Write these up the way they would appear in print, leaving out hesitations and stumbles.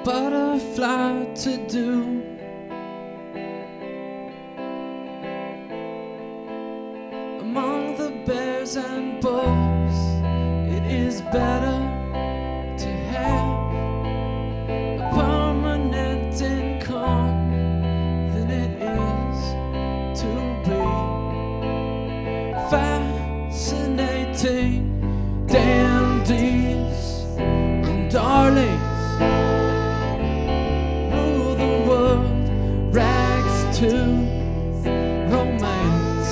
butterfly to do. Among the bears and bulls, it is better to have a permanent income than it is to be fascinating dandies and darlings rule the world, rags to romance.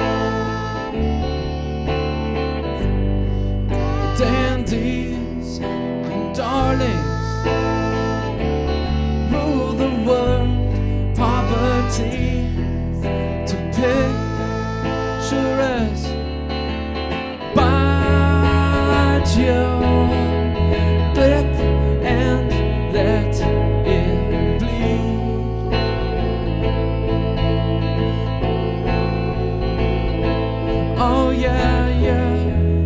Dandies and darlings rule the world, poverty to picturesque. Bite your lip and let it bleed. Oh yeah, yeah.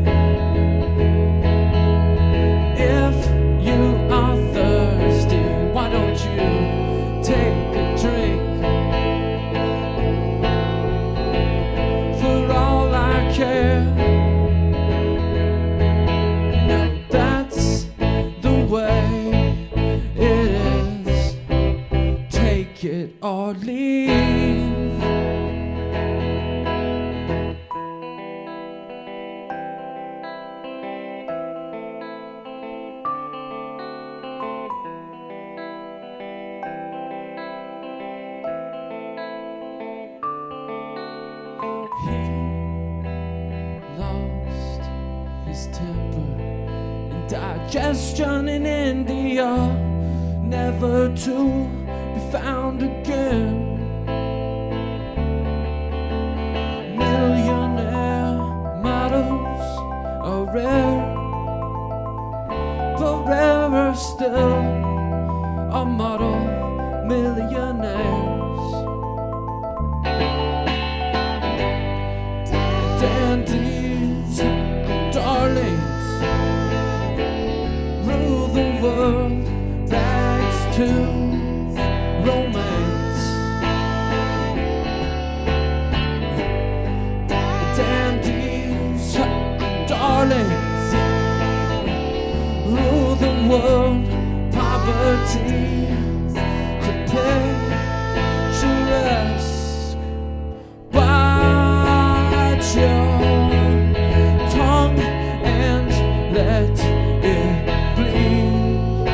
If you are thirsty, why don't you take a drink? For all I care, that's the way it is. Take it or leave. He lost his temper and digestion in India, never to be found again. Millionaire models are rare, but rarer still are model millionaires. Dandies and darlings rule the world, rags to romance. Dandies and darlings rule the world, poverty to picturesque. Your tongue and let it bleed.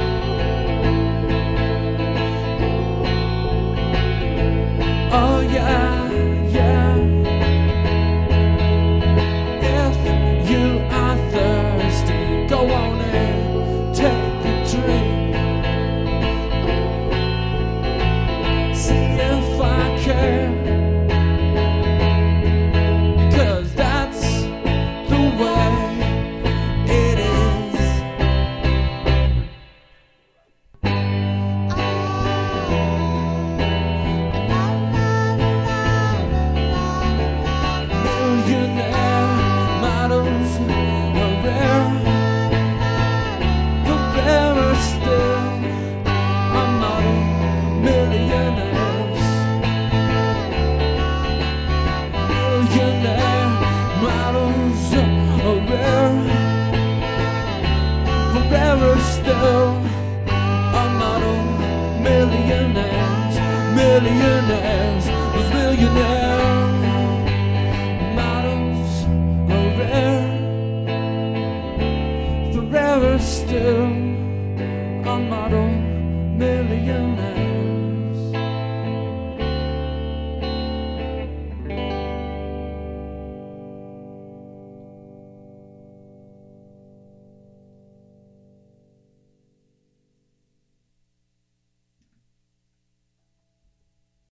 Oh yeah, yeah. If you are thirsty, go on and take a drink. See if I care. Millionaire models are rare, but rarer still are model millionaires. Millionaire models are rare, but rarer still are model millionaires. Millionaires, those millionaires.